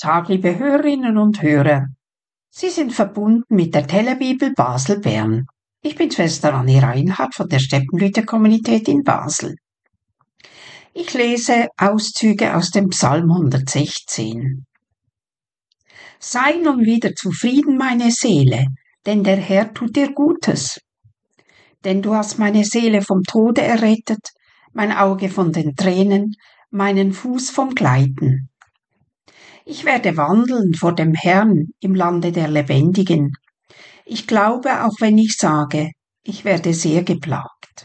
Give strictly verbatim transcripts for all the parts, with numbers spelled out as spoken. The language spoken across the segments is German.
Tag, liebe Hörerinnen und Hörer. Sie sind verbunden mit der Telebibel Basel-Bern. Ich bin Schwester Anni Reinhardt von der Steppenblüter-Kommunität in Basel. Ich lese Auszüge aus dem Psalm hundertsechzehn. Sei nun wieder zufrieden, meine Seele, denn der Herr tut dir Gutes. Denn du hast meine Seele vom Tode errettet, mein Auge von den Tränen, meinen Fuß vom Gleiten. Ich werde wandeln vor dem Herrn im Lande der Lebendigen. Ich glaube, auch wenn ich sage, ich werde sehr geplagt.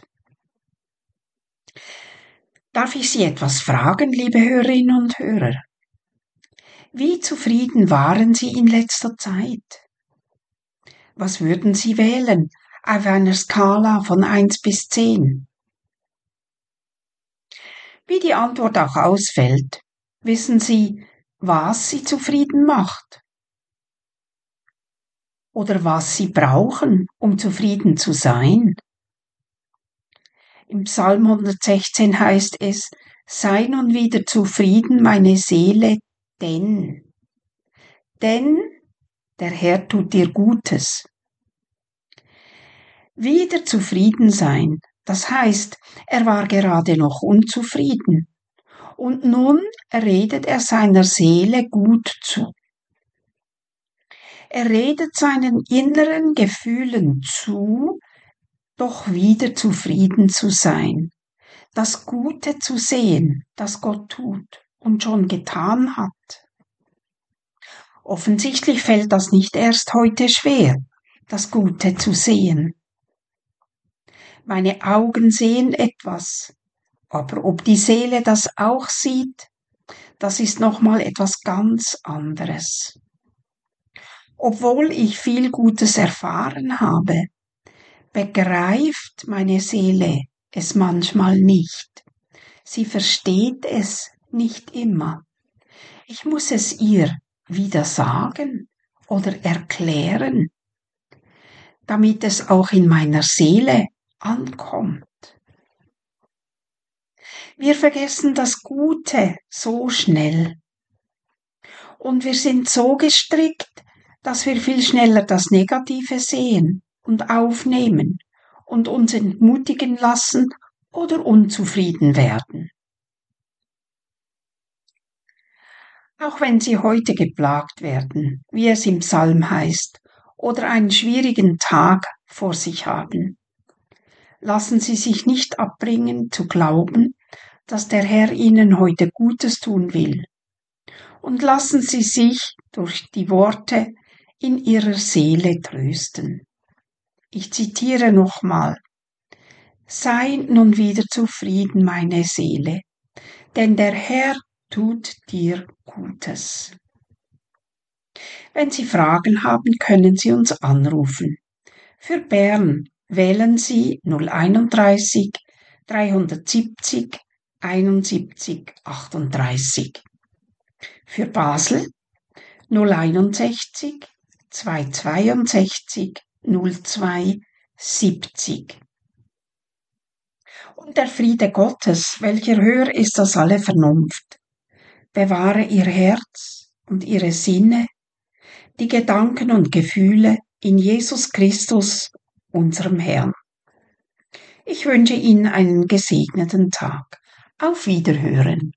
Darf ich Sie etwas fragen, liebe Hörerinnen und Hörer? Wie zufrieden waren Sie in letzter Zeit? Was würden Sie wählen auf einer Skala von eins bis zehn? Wie die Antwort auch ausfällt, wissen Sie, was Sie zufrieden macht? Oder was Sie brauchen, um zufrieden zu sein? Im Psalm hundertsechzehn heißt es, sei nun wieder zufrieden, meine Seele, denn, denn der Herr tut dir Gutes. Wieder zufrieden sein, das heißt, er war gerade noch unzufrieden. Und nun redet er seiner Seele gut zu. Er redet seinen inneren Gefühlen zu, doch wieder zufrieden zu sein, das Gute zu sehen, das Gott tut und schon getan hat. Offensichtlich fällt das nicht erst heute schwer, das Gute zu sehen. Meine Augen sehen etwas, aber ob die Seele das auch sieht, das ist nochmal etwas ganz anderes. Obwohl ich viel Gutes erfahren habe, begreift meine Seele es manchmal nicht. Sie versteht es nicht immer. Ich muss es ihr wieder sagen oder erklären, damit es auch in meiner Seele ankommt. Wir vergessen das Gute so schnell. Und wir sind so gestrickt, dass wir viel schneller das Negative sehen und aufnehmen und uns entmutigen lassen oder unzufrieden werden. Auch wenn Sie heute geplagt werden, wie es im Psalm heißt, oder einen schwierigen Tag vor sich haben, lassen Sie sich nicht abbringen zu glauben, dass der Herr Ihnen heute Gutes tun will. Und lassen Sie sich durch die Worte in Ihrer Seele trösten. Ich zitiere nochmal. Sei nun wieder zufrieden, meine Seele, denn der Herr tut dir Gutes. Wenn Sie Fragen haben, können Sie uns anrufen. Für Bern wählen Sie null einunddreißig dreihundertsiebzig einundsiebzig achtunddreißig. Für Basel null einundsechzig zweihundertzweiundsechzig null zwei siebzig. Und der Friede Gottes, welcher höher ist als alle Vernunft, bewahre Ihr Herz und Ihre Sinne, die Gedanken und Gefühle in Jesus Christus, unserem Herrn. Ich wünsche Ihnen einen gesegneten Tag. Auf Wiederhören.